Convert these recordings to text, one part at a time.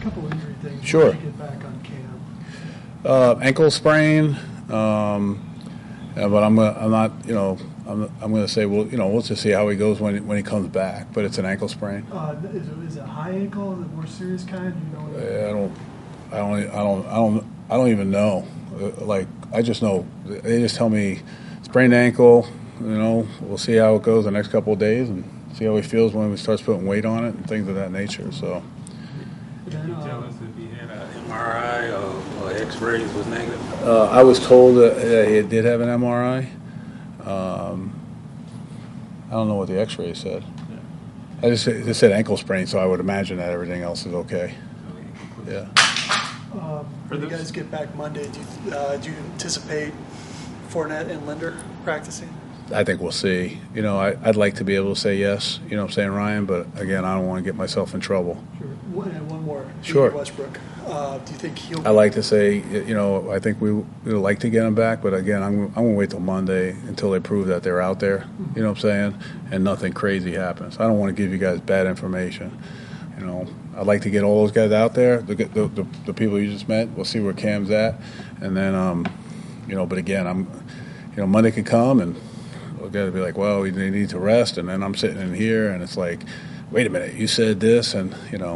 A couple injury things. Sure. When did you get back on camp? Ankle sprain, but I'm not, I'm going to say, well, we'll just see how he goes when he comes back. But it's an ankle sprain. Is it high ankle? Is it more serious kind? Do you know? I don't even know. I just know they just tell me sprained ankle. We'll see how it goes the next couple of days and see how he feels when he starts putting weight on it and things of that nature. So. Can you tell us if he had an MRI or X-rays was negative? I was told that he did have an MRI. I don't know what the X-ray said. Yeah. It said ankle sprain, so I would imagine that everything else is okay. Yeah. When you guys get back Monday, do you anticipate Fournette and Linder practicing? I think we'll see. I'd like to be able to say yes, I'm saying, Ryan, but again, I don't want to get myself in trouble. Sure. One more. Sure. Westbrook. Do you think he'll? I like to say, I think we would like to get him back, but again, I'm going to wait till Monday until they prove that they're out there. You know what I'm saying? And nothing crazy happens. I don't want to give you guys bad information. I'd like to get all those guys out there. The people you just met. We'll see where Cam's at, and then but again, Monday could come and we'll got to be like, well, they need to rest, and then I'm sitting in here and it's like, wait a minute, you said this, and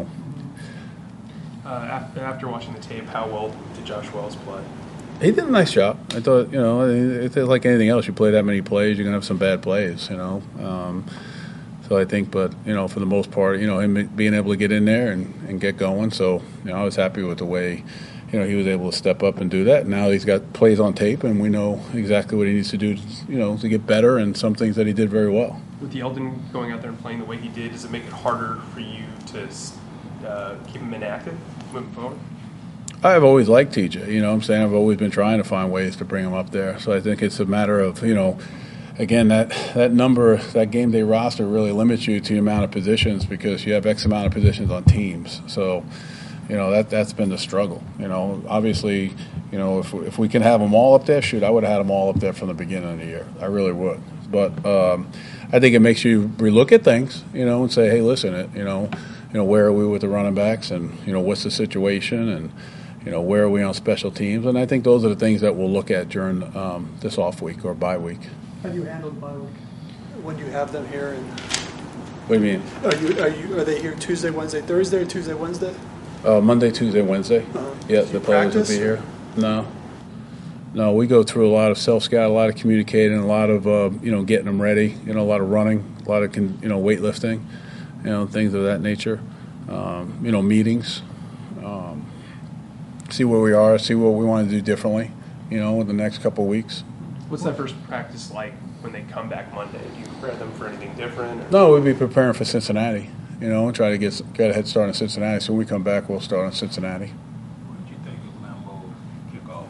After watching the tape, how well did Josh Wells play? He did a nice job. I thought, it's like anything else. You play that many plays, you're going to have some bad plays, So I think, but, for the most part, him being able to get in there and get going. So, I was happy with the way, he was able to step up and do that. Now he's got plays on tape, and we know exactly what he needs to do, to get better, and some things that he did very well. With Yeldon going out there and playing the way he did, does it make it harder for you to keep him inactive moving forward? I've always liked TJ. I'm saying I've always been trying to find ways to bring him up there. So I think it's a matter of, again, that number, that game day roster really limits you to the amount of positions because you have X amount of positions on teams. So, that's been the struggle. Obviously, if we can have them all up there, shoot, I would have had them all up there from the beginning of the year. I really would. But I think it makes you relook at things, and say, hey, listen, where are we with the running backs, and what's the situation, and where are we on special teams, and I think those are the things that we'll look at during this off week or bye week. How do you handle the bye week when you have them here? And what do you mean? Are they here Tuesday, Wednesday, Thursday, or Tuesday, Wednesday? Monday, Tuesday, Wednesday. Yes, the players will be here. No, we go through a lot of self-scout, a lot of communicating, a lot of getting them ready. A lot of running, a lot of weightlifting. Things of that nature, meetings, see where we are, see what we want to do differently, in the next couple of weeks. What's that first practice like when they come back Monday? Do you prepare them for anything different? Or? No, we'd be preparing for Cincinnati, and try to get a head start in Cincinnati. So when we come back, we'll start in Cincinnati. What did you think of Lambeau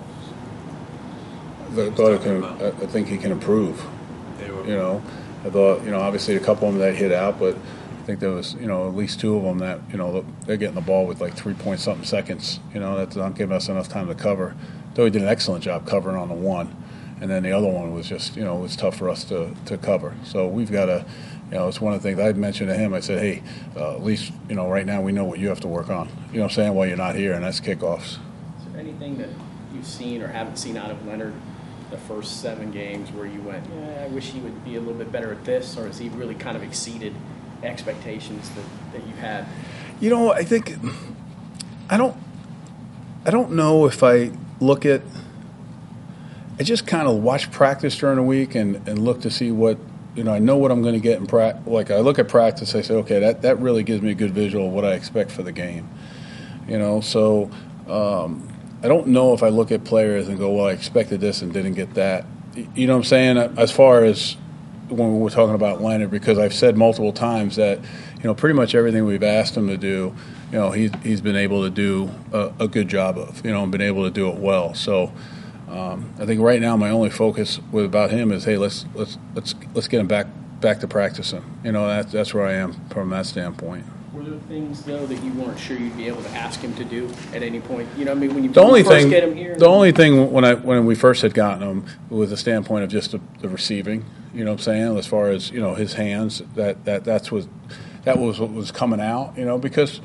kickoffs? I think he can improve. I thought, obviously a couple of them that hit out, but I think there was, at least two of them that, they're getting the ball with like 3-point-something seconds. That's not giving us enough time to cover. Though he did an excellent job covering on the one. And then the other one was just, it was tough for us to cover. So we've got to, it's one of the things I mentioned to him. I said, hey, at least, right now we know what you have to work on. You know what I'm saying? While you're not here, and that's kickoffs. Is there anything that you've seen or haven't seen out of Leonard the first 7 games where you went, I wish he would be a little bit better at this, or has he really kind of exceeded expectations that you had? I think I don't know if I look at. I just kind of watch practice during the week and look to see what I know what I'm going to get in practice. Like I look at practice, I say, okay, that really gives me a good visual of what I expect for the game. So I don't know if I look at players and go, well, I expected this and didn't get that. You know what I'm saying? As far as when we're talking about Leonard, because I've said multiple times that, pretty much everything we've asked him to do, he's been able to do a good job of, and been able to do it well. So I think right now my only focus about him is, hey, let's get him back to practicing. That's where I am from that standpoint. Were there things though that you weren't sure you'd be able to ask him to do at any point? When you first get him here. The only thing when we first had gotten him was the standpoint of just the receiving. You know what I'm saying? As far as his hands, that was what was coming out. Because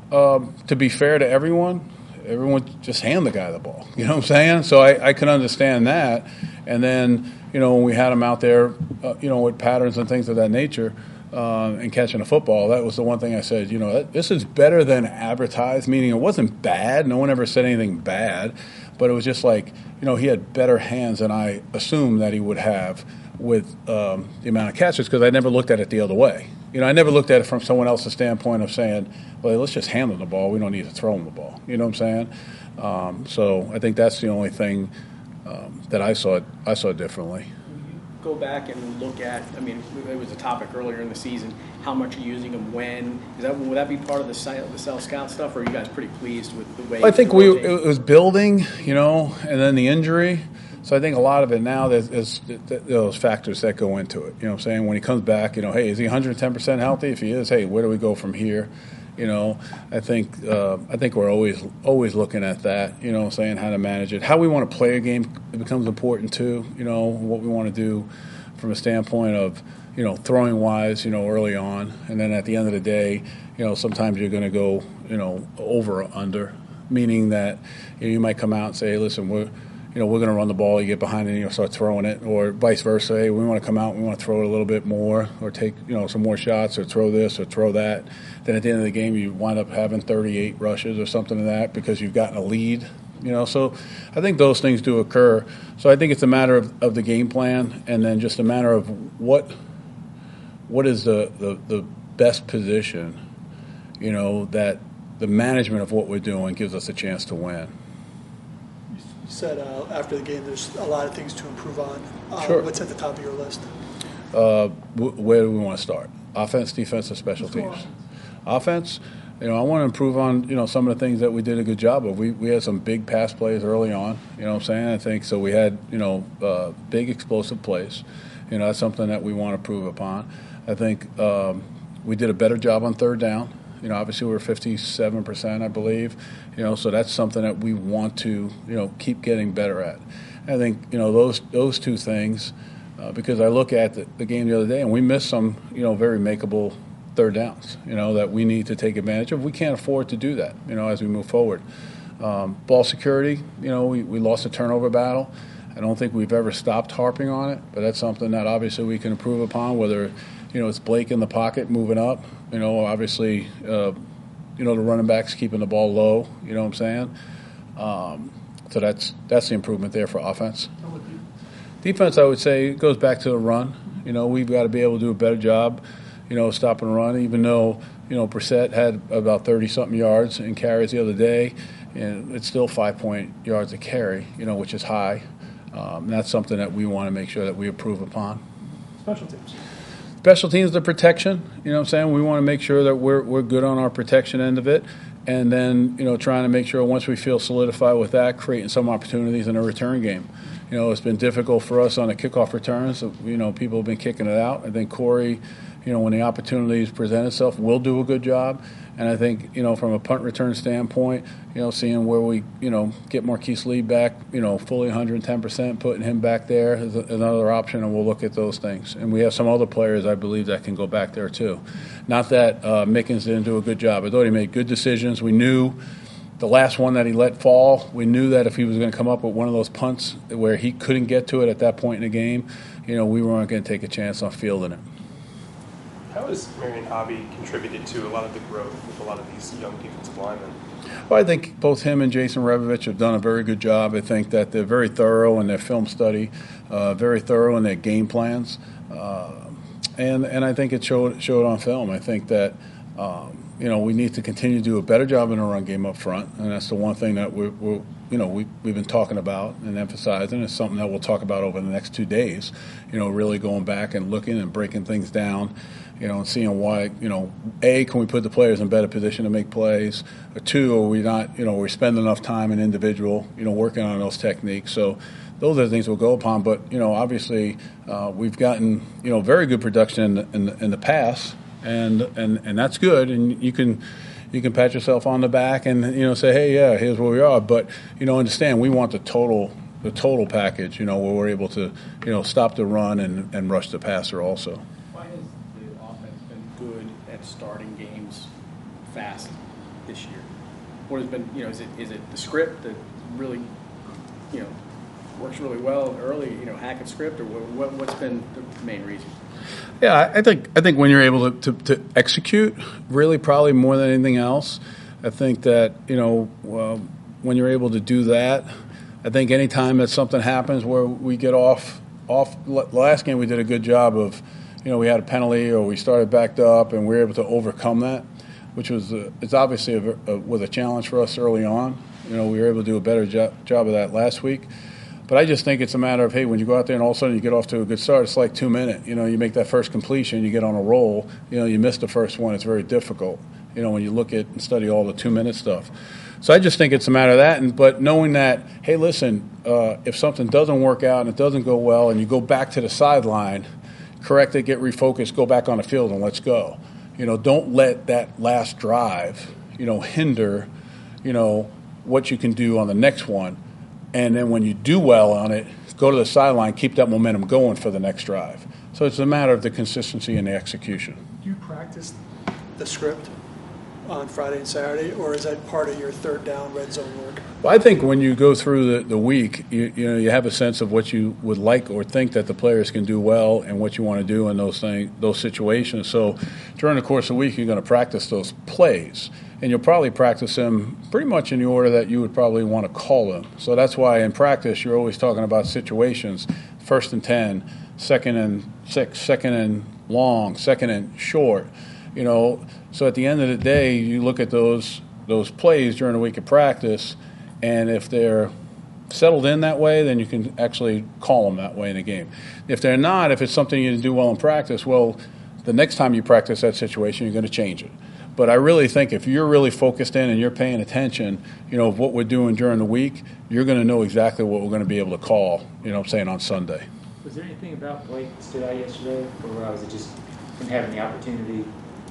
to be fair to everyone just hand the guy the ball. You know what I'm saying? So I can understand that. And then, when we had him out there, with patterns and things of that nature, and catching a football, that was the one thing I said, this is better than advertised, meaning it wasn't bad. No one ever said anything bad. But it was just like, he had better hands than I assumed that he would have with the amount of catches, because I never looked at it the other way. I never looked at it from someone else's standpoint of saying, well, let's just hand him the ball. We don't need to throw him the ball. You know what I'm saying? So I think that's the only thing that I saw differently. Go back and look at, it was a topic earlier in the season, how much you're using them, when. Would that be part of the Cell Scout stuff, or are you guys pretty pleased with the way? I think it was building, and then the injury. So I think a lot of it now, there's those factors that go into it. You know what I'm saying? When he comes back, hey, is he 110% healthy? If he is, hey, where do we go from here? I think we're always looking at that, saying how to manage it. How we want to play a game becomes important too, what we want to do from a standpoint of, throwing wise, early on. And then at the end of the day, sometimes you're going to go, over or under, meaning that you might come out and say, hey, listen, we're going to run the ball, you get behind it, and start throwing it, or vice versa. Hey, we want to come out, we want to throw it a little bit more, or take, some more shots, or throw this, or throw that. Then at the end of the game, you wind up having 38 rushes or something like that because you've gotten a lead. So I think those things do occur. So I think it's a matter of the game plan, and then just a matter of what is the best position, that the management of what we're doing gives us a chance to win. You said after the game there's a lot of things to improve on. Sure. What's at the top of your list? Where do we want to start? Offense, defense, or special teams? Offense, I want to improve on, some of the things that we did a good job of. We had some big pass plays early on, what I'm saying? I think so. We had, big explosive plays. That's something that we want to improve upon. I think we did a better job on third down. Obviously we were 57%, I believe. So that's something that we want to, keep getting better at. I think, those two things, because I look at the game the other day and we missed some, very makeable third downs, that we need to take advantage of. We can't afford to do that, as we move forward. Ball security, we lost a turnover battle. I don't think we've ever stopped harping on it, but that's something that obviously we can improve upon, whether, it's Blake in the pocket moving up, obviously, the running backs keeping the ball low, you know what I'm saying? So that's the improvement there for offense. Defense, I would say, goes back to the run. We've got to be able to do a better job, stop and run, even though, Brissett had about 30-something yards in carries the other day, and it's still 5 yards a carry, which is high. And that's something that we want to make sure that we improve upon. Special teams. Special teams, the protection, what I'm saying? We want to make sure that we're good on our protection end of it. And then, trying to make sure once we feel solidified with that, creating some opportunities in a return game. It's been difficult for us on the kickoff returns. People have been kicking it out. I think Corey, when the opportunities present itself, will do a good job. And I think, from a punt return standpoint, seeing where we, get Marquise Lee back, fully 110%, putting him back there is another option, and we'll look at those things. And we have some other players, I believe, that can go back there too. Not that Mickens didn't do a good job. I thought he made good decisions. We knew the last one that he let fall, we knew that if he was going to come up with one of those punts where he couldn't get to it at that point in the game, we weren't going to take a chance on fielding it. How has Marion Hobby contributed to a lot of the growth with a lot of these young defensive linemen? Well, I think both him and Jason Revovich have done a very good job. I think that they're very thorough in their film study, very thorough in their game plans, and I think it showed on film. I think that we need to continue to do a better job in the run game up front, and that's the one thing that we've been talking about and emphasizing. It's something that we'll talk about over the next 2 days. Really going back and looking and breaking things down. And seeing why, A, can we put the players in better position to make plays? Or two, are we not, we spend enough time in individual, working on those techniques. So those are the things we'll go upon. But, obviously we've gotten, very good production in the past, and that's good. And you can pat yourself on the back and, say, hey, yeah, here's where we are. But, understand we want the total package, where we're able to, stop the run and rush the passer also. Why has the offense been good at starting games fast? this year? What has been, is it the script that really, works really well early, Hackett's script, or what's been the main reason? Yeah, I think when you're able to execute, really probably more than anything else, I think that, when you're able to do that, I think any time that something happens where we get off last game we did a good job of, we had a penalty or we started backed up and we were able to overcome that, which was it's obviously was a challenge for us early on. We were able to do a better job of that last week. But I just think it's a matter of, hey, when you go out there and all of a sudden you get off to a good start, it's like 2 minutes. You make that first completion, you get on a roll. You miss the first one, it's very difficult. When you look at and study all the 2-minute stuff. So I just think it's a matter of that. But knowing that, hey, listen, if something doesn't work out and it doesn't go well, and you go back to the sideline, correct it, get refocused, go back on the field, and let's go. Don't let that last drive, hinder, what you can do on the next one. And then when you do well on it, go to the sideline, keep that momentum going for the next drive. So it's a matter of the consistency and the execution. Do you practice the script on Friday and Saturday, or is that part of your third down red zone work? Well, I think when you go through the week, you have a sense of what you would like or think that the players can do well and what you want to do in those situations. So during the course of the week, you're going to practice those plays. And you'll probably practice them pretty much in the order that you would probably want to call them. So that's why in practice you're always talking about situations, 1st and 10, 2nd and 6, 2nd and long, 2nd and short. So at the end of the day, you look at those plays during the week of practice, and if they're settled in that way, then you can actually call them that way in a game. If they're not, if it's something you do well in practice, well, the next time you practice that situation, you're going to change it. But I really think if you're really focused in and you're paying attention, of what we're doing during the week, you're going to know exactly what we're going to be able to call, on Sunday. Was there anything about Blake that stood out yesterday, or was it just him having the opportunity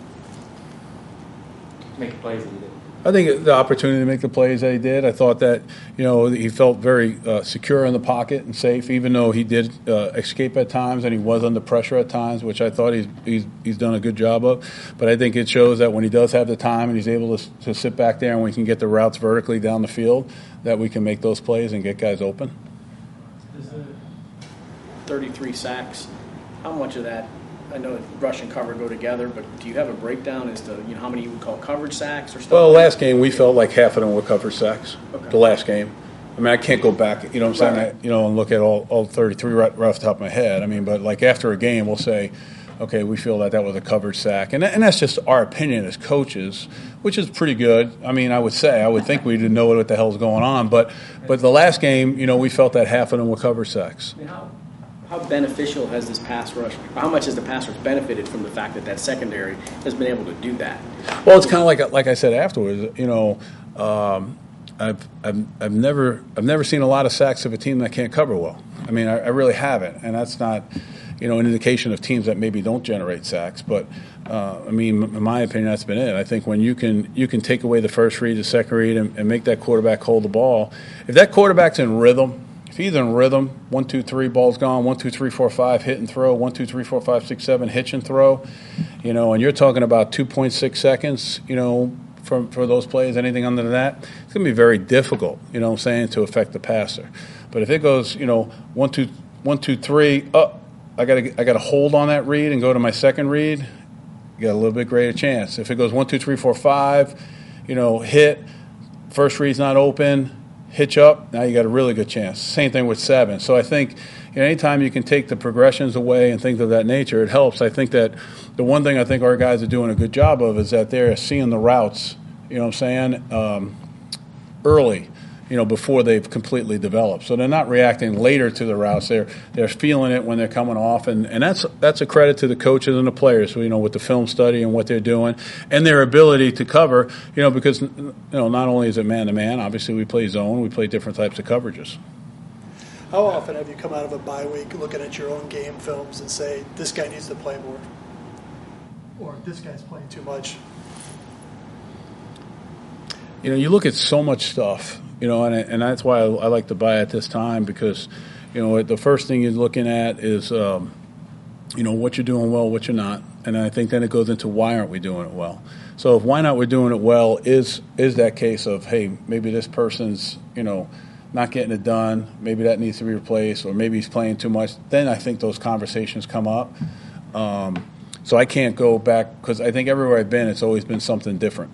to make the plays that he did? I think the opportunity to make the plays that he did, I thought that, he felt very secure in the pocket and safe, even though he did escape at times and he was under pressure at times, which I thought he's done a good job of. But I think it shows that when he does have the time and he's able to sit back there and we can get the routes vertically down the field, that we can make those plays and get guys open. Is the 33 sacks, how much of that, I know rush and cover go together, but do you have a breakdown as to how many you would call coverage sacks or stuff? Well, last game we felt like half of them were coverage sacks. Okay. The last game. I mean, I can't go back, Right. and look at all 33 right off the top of my head. I mean, but like after a game, we'll say, okay, we feel that was a coverage sack. And that's just our opinion as coaches, which is pretty good. I mean, I would think we didn't know what the hell's going on. But the last game, we felt that half of them were coverage sacks. I mean, how beneficial has this pass rush, or how much has the pass rush benefited from the fact that secondary has been able to do that? Well, it's kind of like I said afterwards, I've never seen a lot of sacks of a team that can't cover well. I mean, I really haven't, and that's not, an indication of teams that maybe don't generate sacks. But in my opinion, that's been it. I think when you can take away the first read, the second read, and make that quarterback hold the ball. If that quarterback's in rhythm, if he's in rhythm, 1, 2, 3, ball's gone. 1, 2, 3, 4, 5, hit and throw. 1, 2, 3, 4, 5, 6, 7, hitch and throw. And you're talking about 2.6 seconds. For those plays, anything under that, it's going to be very difficult, to affect the passer. But if it goes, 1, 2, 3, up, I got to hold on that read and go to my second read, you got a little bit greater chance. If it goes 1, 2, 3, 4, 5, hit, first read's not open, hitch up, now you got a really good chance. Same thing with 7. So I think anytime you can take the progressions away and things of that nature, it helps. I think that the one thing I think our guys are doing a good job of is that they're seeing the routes, early, before they've completely developed. So they're not reacting later to the routes. They're feeling it when they're coming off, and that's a credit to the coaches and the players, with the film study and what they're doing and their ability to cover, because not only is it man-to-man, obviously we play zone, we play different types of coverages. How often have you come out of a bye week looking at your own game films and say, this guy needs to play more? Or this guy's playing too much? You look at so much stuff, and that's why I like to buy at this time because, the first thing you're looking at is, what you're doing well, what you're not. And I think then it goes into why aren't we doing it well. So if Why Not We're Doing It Well is that case of, hey, maybe this person's, not getting it done, maybe that needs to be replaced, or maybe he's playing too much, then I think those conversations come up. So I can't go back, because I think everywhere I've been, it's always been something different.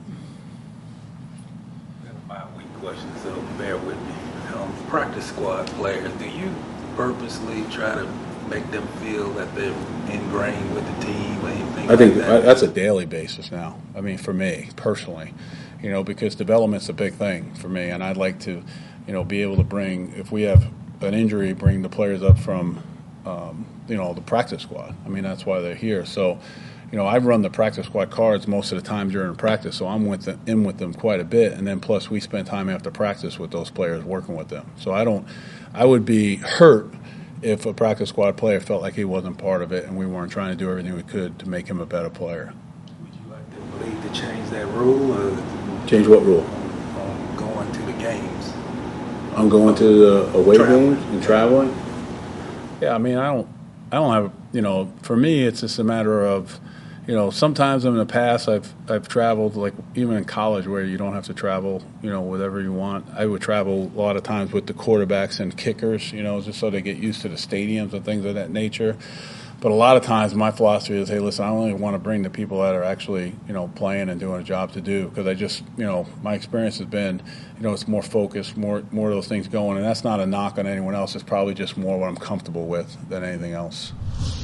My weak question, so bear with me. Practice squad players, do you purposely try to make them feel that they're ingrained with the team or anything I think like that? that's a daily basis now. I mean, for me personally, because development's a big thing for me, and I'd like to, be able to bring, if we have an injury, bring the players up from, the practice squad. I mean, that's why they're here. So, I run the practice squad cards most of the time during practice, so I'm in with them quite a bit, and then plus we spend time after practice with those players working with them. So I would be hurt if a practice squad player felt like he wasn't part of it and we weren't trying to do everything we could to make him a better player. Would you like the league to change that rule? Or Change what rule? on going to the games? I'm going to the away Traveling. games and traveling. Yeah, I mean, I don't have, for me, it's just a matter of, sometimes in the past I've traveled, like even in college where you don't have to travel, whatever you want. I would travel a lot of times with the quarterbacks and kickers, just so they get used to the stadiums and things of that nature. But a lot of times my philosophy is, hey, listen, I only want to bring the people that are actually, playing and doing a job to do, because I just, my experience has been, it's more focused, more of those things going, and that's not a knock on anyone else. It's probably just more what I'm comfortable with than anything else.